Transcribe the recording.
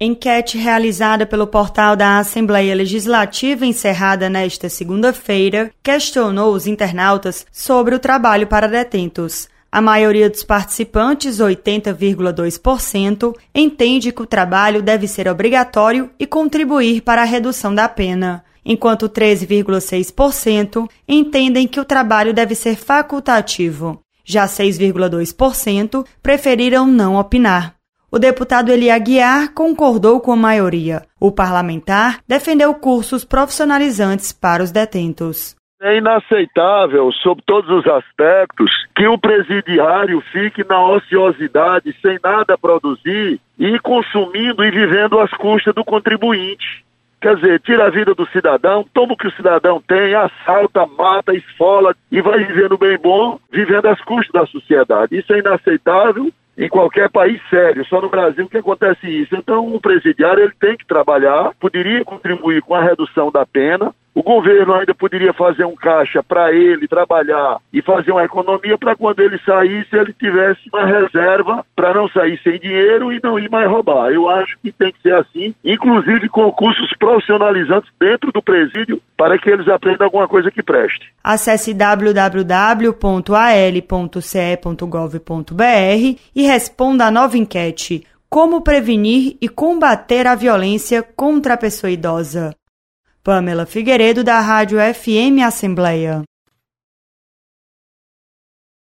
Enquete realizada pelo portal da Assembleia Legislativa, encerrada nesta segunda-feira, questionou os internautas sobre o trabalho para detentos. A maioria dos participantes, 80,2%, entende que o trabalho deve ser obrigatório e contribuir para a redução da pena, enquanto 13,6% entendem que o trabalho deve ser facultativo. Já 6,2% preferiram não opinar. O deputado Eli Aguiar concordou com a maioria. O parlamentar defendeu cursos profissionalizantes para os detentos. É inaceitável, sob todos os aspectos, que o presidiário fique na ociosidade, sem nada produzir, e consumindo e vivendo às custas do contribuinte. Quer dizer, tira a vida do cidadão, toma o que o cidadão tem, assalta, mata, esfola e vai vivendo bem bom, vivendo às custas da sociedade. Isso é inaceitável em qualquer país sério, só no Brasil que acontece isso. Então, o presidiário ele tem que trabalhar, poderia contribuir com a redução da pena. O governo ainda poderia fazer um caixa para ele trabalhar e fazer uma economia para quando ele saísse, ele tivesse uma reserva para não sair sem dinheiro e não ir mais roubar. Eu acho que tem que ser assim, inclusive com cursos profissionalizantes dentro do presídio para que eles aprendam alguma coisa que preste. Acesse www.al.ce.gov.br e responda a nova enquete: como prevenir e combater a violência contra a pessoa idosa? Pamela Figueiredo, da Rádio FM Assembleia.